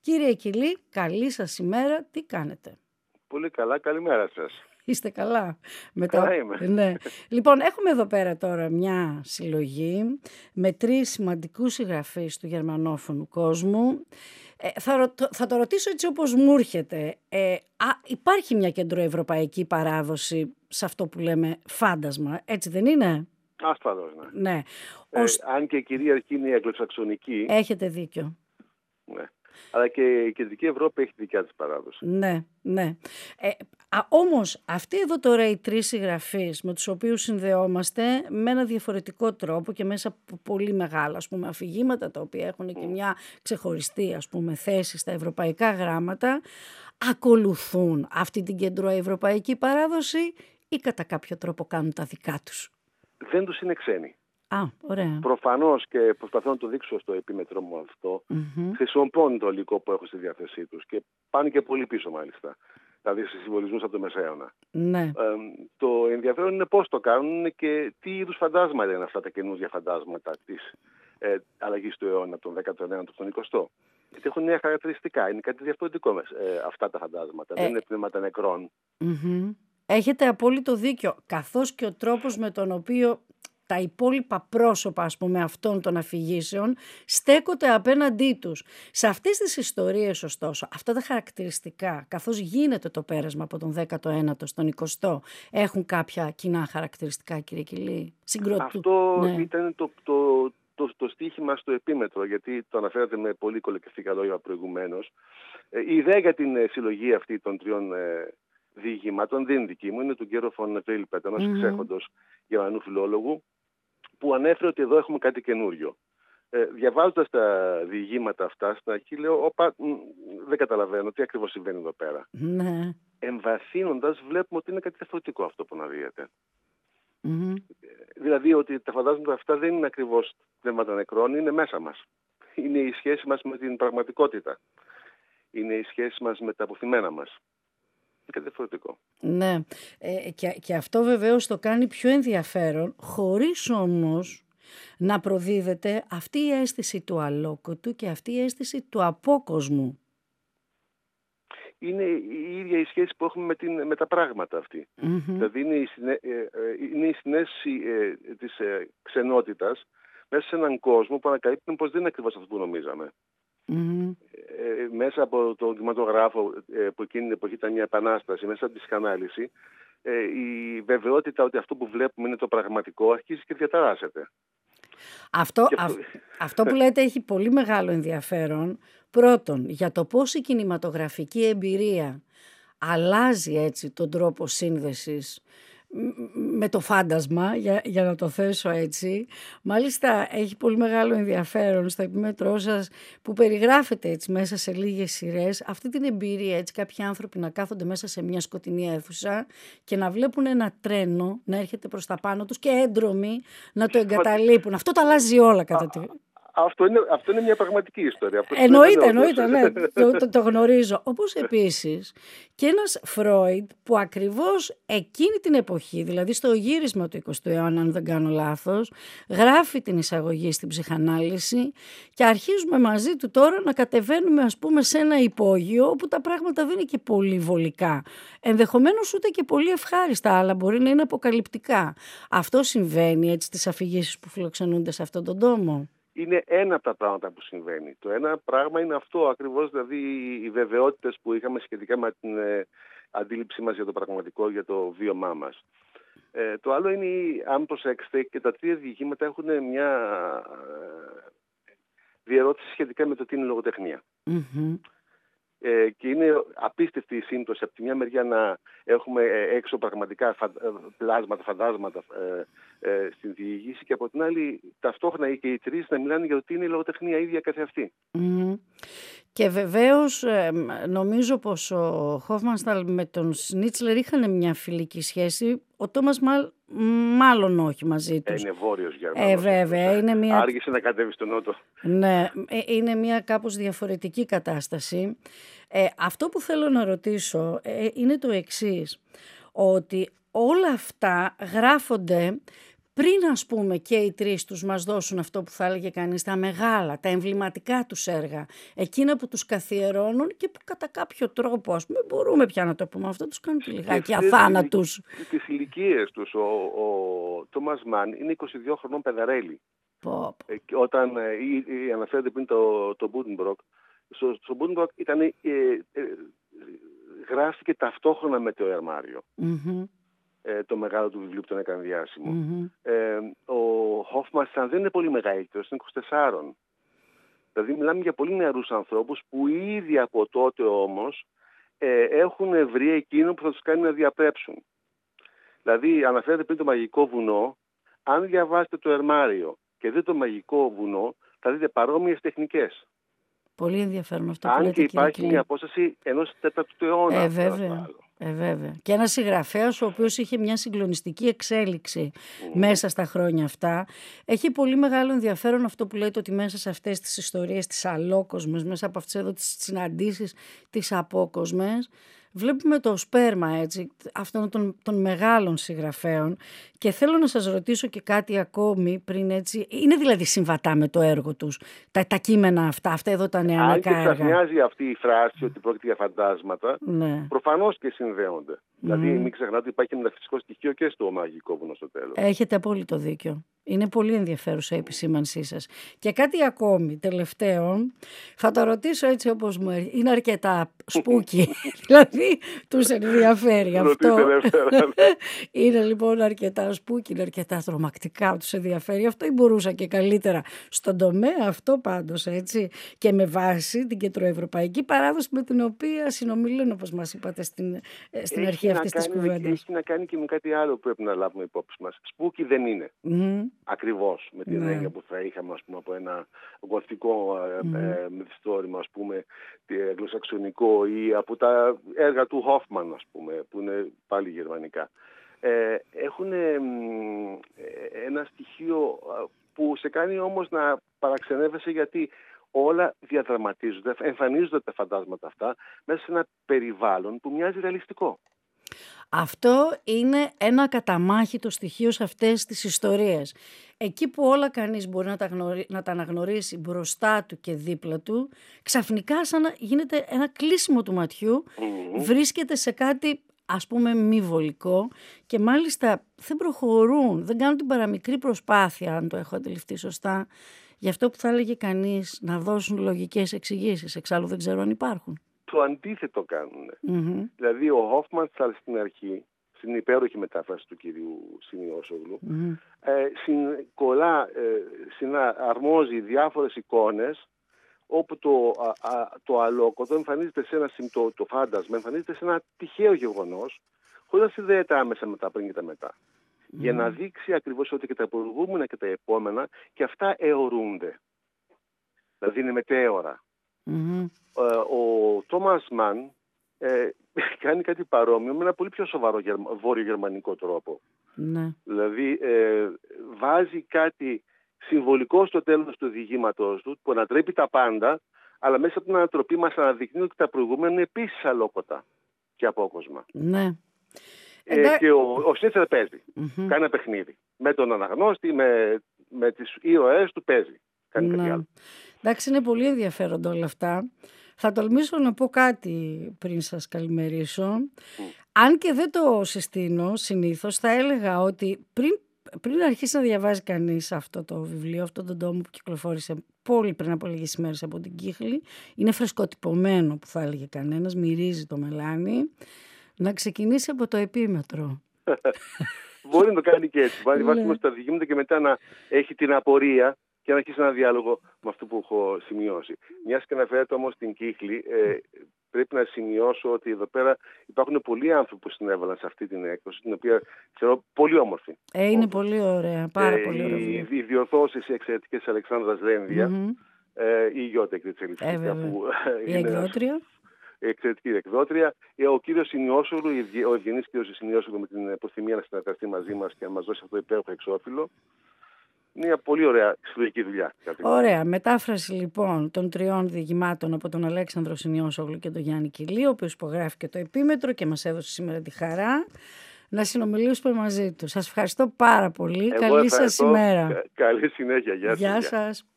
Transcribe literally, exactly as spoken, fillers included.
Κύριε Κιλή, καλή σας ημέρα, τι κάνετε? Πολύ καλά, καλημέρα σας. Είστε καλά? Καλά Μετά... είμαι. Ναι. Λοιπόν, έχουμε εδώ πέρα τώρα μια συλλογή με τρεις σημαντικούς συγγραφείς του γερμανόφωνου κόσμου. Ε, θα, ρω... θα το ρωτήσω έτσι όπως μου έρχεται. Ε, α, υπάρχει μια κεντροευρωπαϊκή παράδοση σε αυτό που λέμε φάντασμα, έτσι δεν είναι? Ασφαλώς, ναι. Ναι. Ε, Ως... Αν και η κυρίαρχη είναι η αγγλοσαξονική. Έχετε δίκιο. Ναι. Αλλά και η Κεντρική Ευρώπη έχει δικιά της παράδοση. Ναι, ναι. Ε, α, όμως αυτοί εδώ τώρα οι τρεις συγγραφείς με τους οποίους συνδεόμαστε με ένα διαφορετικό τρόπο και μέσα από πολύ μεγάλα ας πούμε, αφηγήματα τα οποία έχουν mm. και μια ξεχωριστή ας πούμε, θέση στα ευρωπαϊκά γράμματα, ακολουθούν αυτή την κεντροευρωπαϊκή παράδοση ή κατά κάποιο τρόπο κάνουν τα δικά τους? Δεν τους είναι ξένοι. Α, ωραία. Προφανώς, και προσπαθώ να το δείξω στο επίμετρό μου αυτό, mm-hmm. χρησιμοποιούν το υλικό που έχω στη διάθεσή τους και πάνε και πολύ πίσω μάλιστα. Δηλαδή σε συμβολισμούς από το Μεσαίωνα. Ναι. Ε, το ενδιαφέρον είναι πώς το κάνουν και τι είδους φαντάσματα είναι αυτά τα καινούργια φαντάσματα της ε, αλλαγής του αιώνα, τον δέκατο ένατο στον εικοστό. Γιατί έχουν νέα χαρακτηριστικά, είναι κάτι διαφορετικό ε, αυτά τα φαντάσματα, ε, δεν είναι πνεύματα νεκρών. Mm-hmm. Έχετε απόλυτο δίκιο, καθώς και ο τρόπος με τον οποίο τα υπόλοιπα πρόσωπα ας πούμε αυτών των αφηγήσεων στέκονται απέναντί τους. Σε αυτές τις ιστορίες ωστόσο, αυτά τα χαρακτηριστικά, καθώς γίνεται το πέρασμα από τον δέκατο ένατο στον εικοστό, έχουν κάποια κοινά χαρακτηριστικά, κύριε Κιλή? Συγκροτού... Αυτό ναι. ήταν το, το, το, το στίχημα στο επίμετρο, γιατί το αναφέρατε με πολύ κολακευτικά λόγια προηγουμένως. Ε, η ιδέα για την ε, συλλογή αυτή των τριών ε, διηγημάτων δεν είναι δική μου, είναι του Γκέρο φον Βίλιππετ, ενός mm-hmm. ξέχοντος Γερμανού φιλόλογου, που ανέφερε ότι εδώ έχουμε κάτι καινούριο. Ε, διαβάζοντας τα διηγήματα αυτά, στην αρχή λέω, όπα, μ, δεν καταλαβαίνω τι ακριβώς συμβαίνει εδώ πέρα. Ναι. Εμβαθύνοντας βλέπουμε ότι είναι κάτι διαφορετικό αυτό που αναδύεται. Mm-hmm. Ε, δηλαδή ότι τα φαντάσματα αυτά δεν είναι ακριβώς πνεύματα νεκρών, είναι μέσα μας. Είναι η σχέση μας με την πραγματικότητα. Είναι η σχέση μας με τα αποθυμένα μας. Είναι κάτι διαφορετικό. Ναι, ε, και, και αυτό βεβαίως το κάνει πιο ενδιαφέρον, χωρίς όμως να προδίδεται αυτή η αίσθηση του αλόκοτου και αυτή η αίσθηση του απόκοσμου. Είναι η ίδια η σχέση που έχουμε με, την, με τα πράγματα αυτή. Mm-hmm. Δηλαδή είναι η, συνέ, ε, ε, είναι η συνέστηση ε, της ε, ξενότητας μέσα σε έναν κόσμο που ανακαλύπτουν πως δεν είναι ακριβώς αυτό που νομίζαμε. Mm-hmm. Ε, μέσα από τον κινηματογράφο ε, που εκείνη την εποχή ήταν μια επανάσταση, μέσα από τη ψυχανάλυση, ε, η βεβαιότητα ότι αυτό που βλέπουμε είναι το πραγματικό αρχίζει και διαταράσσεται. Αυτό, αυτό... Α, αυτό που λέτε έχει πολύ μεγάλο ενδιαφέρον. Πρώτον, για το πώς η κινηματογραφική εμπειρία αλλάζει έτσι τον τρόπο σύνδεσης με το φάντασμα, για, για να το θέσω έτσι. Μάλιστα έχει πολύ μεγάλο ενδιαφέρον στο επίμετρό σας που περιγράφεται έτσι μέσα σε λίγες σειρές αυτή την εμπειρία, έτσι κάποιοι άνθρωποι να κάθονται μέσα σε μια σκοτεινή αίθουσα και να βλέπουν ένα τρένο να έρχεται προς τα πάνω τους και έντρομοι να το εγκαταλείπουν. Αυτό τα αλλάζει όλα κατά τη... Αυτό είναι, αυτό είναι μια πραγματική ιστορία. Αυτό εννοείται, εννοείται, ναι, το, το, το γνωρίζω. Όπως επίσης και ένας Φρόιντ που ακριβώς εκείνη την εποχή, δηλαδή στο γύρισμα του εικοστού αιώνα, αν δεν κάνω λάθος, γράφει την εισαγωγή στην ψυχανάλυση και αρχίζουμε μαζί του τώρα να κατεβαίνουμε ας πούμε σε ένα υπόγειο όπου τα πράγματα δεν είναι και πολύ βολικά. Ενδεχομένως ούτε και πολύ ευχάριστα, αλλά μπορεί να είναι αποκαλυπτικά. Αυτό συμβαίνει έτσι στις αφηγήσεις που φιλοξενούνται σε αυτόν τον τόμο? Είναι ένα από τα πράγματα που συμβαίνει. Το ένα πράγμα είναι αυτό ακριβώς, δηλαδή οι βεβαιότητες που είχαμε σχετικά με την ε, αντίληψή μας για το πραγματικό, για το βίωμά μας. Ε, το άλλο είναι, αν προσέξετε, και τα τρία διηγήματα έχουν μια ε, διερώτηση σχετικά με το τι είναι λογοτεχνία. Mm-hmm. Ε, και είναι απίστευτη η σύμπτωση από τη μια μεριά να έχουμε έξω πραγματικά φα, πλάσματα, φαντάσματα ε, ε, στην διηγήση και από την άλλη ταυτόχρονα και οι τρεις να μιλάνε για το τι είναι η λογοτεχνία ίδια καθεαυτή. Mm-hmm. Και βεβαίως ε, νομίζω πως ο Χόφμανσταλ με τον Σνίτσλερ είχαν μια φιλική σχέση. Ο Τόμας Μάλ, μάλλον όχι μαζί τους. Είναι βόρειος Γερμανός. Ε, βέβαια. Είναι μια... Άργησε να κατέβει στον νότο. Ναι, είναι μια κάπως διαφορετική κατάσταση. Ε, αυτό που θέλω να ρωτήσω ε, είναι το εξής. Ότι όλα αυτά γράφονται πριν ας πούμε και οι τρεις τους μας δώσουν αυτό που θα έλεγε κανείς τα μεγάλα, τα εμβληματικά τους έργα, εκείνα που τους καθιερώνουν και που κατά κάποιο τρόπο, ας πούμε, μπορούμε πια να το πούμε αυτό, τους κάνουν και λιγάκι αθάνατους. Τις ηλικίες τους, ο, ο Τόμας Μαν είναι είκοσι δύο χρονών παιδαρέλι. Πω, πω. Ε, όταν ε, ε, ε, αναφέρεται πριν το, το Buddenbrook, στο, στο Buddenbrook ήταν, ε, ε, ε, γράφτηκε ταυτόχρονα με το Ερμάριο. Mm-hmm. Ε, το μεγάλο του βιβλίο που τον έκανε διάσημο. Mm-hmm. Ε, ο Hofmannsthal δεν είναι πολύ μεγαλύτερος, είναι είκοσι τέσσερα. Δηλαδή μιλάμε για πολύ νεαρούς ανθρώπους που ήδη από τότε όμως ε, έχουν βρει εκείνο που θα τους κάνει να διαπρέψουν. Δηλαδή αναφέρεται πριν το Μαγικό Βουνό, αν διαβάσετε το Ερμάριο και δείτε το Μαγικό Βουνό, θα δείτε παρόμοιες τεχνικές. Πολύ ενδιαφέρον αυτό που Αν λέτε, και υπάρχει κύριε μια απόσταση ενός τέταρτου του αιώνα. Ε, βέβαια. Ε, βέβαια. Και ένας συγγραφέας ο οποίος είχε μια συγκλονιστική εξέλιξη mm. μέσα στα χρόνια αυτά. Έχει πολύ μεγάλο ενδιαφέρον αυτό που λέτε, ότι μέσα σε αυτές τις ιστορίες, τις αλόκοσμες, μέσα από αυτές εδώ τις συναντήσεις, τις απόκοσμες, βλέπουμε το σπέρμα έτσι, αυτών των, των μεγάλων συγγραφέων. Και θέλω να σας ρωτήσω και κάτι ακόμη πριν έτσι. Είναι δηλαδή συμβατά με το έργο τους, τα, τα κείμενα αυτά, αυτά εδώ τα νεανικά έργα? Αν και σας μοιάζει αυτή η φράση ότι πρόκειται για φαντάσματα, ναι, προφανώς και συνδέονται. Mm. Δηλαδή μην ξεχνάτε ότι υπάρχει μεταφυσικό στοιχείο και στο Μαγικό Βουνό στο τέλος. Έχετε απόλυτο δίκιο. Είναι πολύ ενδιαφέρουσα η επισήμανσή σας. Και κάτι ακόμη, τελευταίο, θα το ρωτήσω έτσι όπως μου έρχεται. Είναι αρκετά σπούκι, δηλαδή τους ενδιαφέρει αυτό. Είναι λοιπόν αρκετά σπούκι, είναι αρκετά τρομακτικά, τους ενδιαφέρει αυτό, ή μπορούσα και καλύτερα στον τομέα αυτό πάντως, έτσι, και με βάση την κεντροευρωπαϊκή παράδοση με την οποία συνομιλούν, όπως μας είπατε στην, στην αρχή αυτής της κουβέντας. Έχει να κάνει και με κάτι άλλο που πρέπει να λάβουμε υπόψη μας. Σπούκι δεν είναι. Mm. Ακριβώς με την έννοια mm. που θα είχαμε, ας πούμε, από ένα γοθικό mm. ε, μυθιστόρημα, ας πούμε, αγγλοσαξονικό, ή από τα έργα του Hoffman, ας πούμε, που είναι πάλι γερμανικά. Ε, έχουν ε, ένα στοιχείο που σε κάνει όμως να παραξενεύεσαι, γιατί όλα διαδραματίζονται, εμφανίζονται τα φαντάσματα αυτά μέσα σε ένα περιβάλλον που μοιάζει ρεαλιστικό. Αυτό είναι ένα καταμάχητο στοιχείο σε αυτές τις ιστορίες. Εκεί που όλα κανείς μπορεί να τα, γνωρί... να τα αναγνωρίσει μπροστά του και δίπλα του, ξαφνικά σαν να γίνεται ένα κλείσιμο του ματιού, mm-hmm. βρίσκεται σε κάτι ας πούμε μη βολικό και μάλιστα δεν προχωρούν, δεν κάνουν την παραμικρή προσπάθεια, αν το έχω αντιληφθεί σωστά, για αυτό που θα έλεγε κανείς να δώσουν λογικές εξηγήσεις. Εξάλλου δεν ξέρω αν υπάρχουν. Το αντίθετο κάνουν. Mm-hmm. Δηλαδή ο Hofmannsthal στην αρχή, στην υπέροχη μετάφραση του κυρίου Σιμιώσογλου, mm-hmm. ε, συν, κολλά, ε, συναρμόζει διάφορες εικόνες όπου το, α, α, το αλόκοτο εμφανίζεται σε ένα το, το φάντασμα, εμφανίζεται σε ένα τυχαίο γεγονός, χωρίς να συνδέεται άμεσα με τα πριν και τα μετά. Mm-hmm. Για να δείξει ακριβώς ότι και τα προηγούμενα και τα επόμενα και αυτά αιωρούνται. Δηλαδή είναι μετέωρα. Mm-hmm. Ε, ο Τόμας Μαν ε, κάνει κάτι παρόμοιο με ένα πολύ πιο σοβαρό βόρειο-γερμανικό τρόπο. Mm-hmm. Δηλαδή ε, βάζει κάτι συμβολικό στο τέλος του διηγήματος του που ανατρέπει τα πάντα, αλλά μέσα από την ανατροπή μας αναδεικνύει ότι τα προηγούμενα είναι επίσης αλόκοτα και απόκοσμα. Ναι. Ε, Εντά... Και ο, ο Σνίτσερ παίζει. Mm-hmm. Κάνει ένα παιχνίδι. Με τον αναγνώστη, με, με τις ήρωές του παίζει. Κάνει ναι. κάτι άλλο. Εντάξει, είναι πολύ ενδιαφέροντα όλα αυτά. Θα τολμήσω να πω κάτι πριν σας καλημερίσω. Mm. Αν και δεν το συστήνω συνήθως, θα έλεγα ότι πριν, πριν αρχίσει να διαβάζει κανείς αυτό το βιβλίο, αυτό τον τόμο που κυκλοφόρησε πολύ πριν από λίγες μέρες από την Κύχλη, είναι φρεσκοτυπωμένο που θα έλεγε κανένας, μυρίζει το μελάνι, να ξεκινήσει από το επίμετρο. Μπορεί να το κάνει και έτσι. Βάζει βάσιμο στα διηγήματα και μετά να έχει την απορία και να αρχίσει ένα διάλογο με αυτό που έχω σημειώσει. Μιας και αναφέρεται όμως στην Κύχλη, ε, πρέπει να σημειώσω ότι εδώ πέρα υπάρχουν πολλοί άνθρωποι που συνέβαλαν σε αυτή την έκδοση, την οποία θεωρώ πολύ όμορφη. Ε, είναι πολύ ωραία, πάρα ε, πολύ ωραία. Οι, οι διορθώσεις οι εξαιρετικές της Αλεξάνδρας Δένδια, mm-hmm. ε, η Γιώτα Εκδοτελιστικά, ε, που η εκδότρια. Η εξαιρετική εκδότρια. Ο κύριος Σιμιώσογλου, ο ευγενής κύριος Σιμιώσογλου, με την προθυμία να συνεργαστεί μαζί μας και να μας δώσει αυτό το υπέροχο εξώφυλλο. Είναι μια πολύ ωραία συλλογική δουλειά. Ωραία. Μετάφραση λοιπόν των τριών διηγημάτων από τον Αλέξανδρο Σιμιώσογλου και τον Γιάννη Κιλή, ο οποίος υπογράφει και το επίμετρο και μας έδωσε σήμερα τη χαρά να συνομιλήσουμε μαζί του. Σας ευχαριστώ πάρα πολύ. Εγώ Καλή σας ημέρα. Καλή συνέχεια. Γεια σας. Γεια σας.